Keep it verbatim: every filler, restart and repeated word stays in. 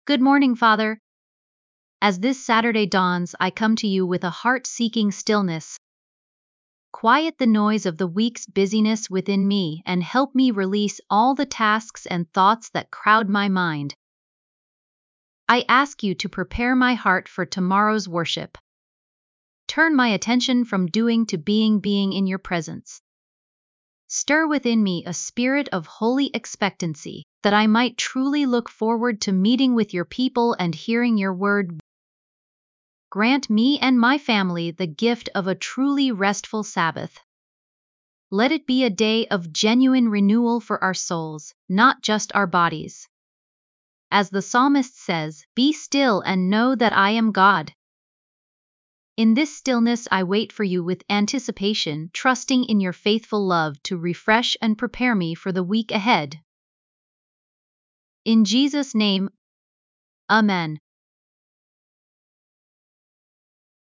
Good morning, Father. As this Saturday dawns, I come to you with a heart seeking stillness. Quiet the noise of the week's busyness within me and help me release all the tasks and thoughts that crowd my mind. I ask you to prepare my heart for tomorrow's worship. Turn my attention from doing to being being in your presence. Stir within me a spirit of holy expectancy, that I might truly look forward to meeting with your people and hearing your word. Grant me and my family the gift of a truly restful Sabbath. Let it be a day of genuine renewal for our souls, not just our bodies. As the psalmist says, "Be still and know that I am God." In this stillness I wait for you with anticipation, trusting in your faithful love to refresh and prepare me for the week ahead. In Jesus' name, Amen.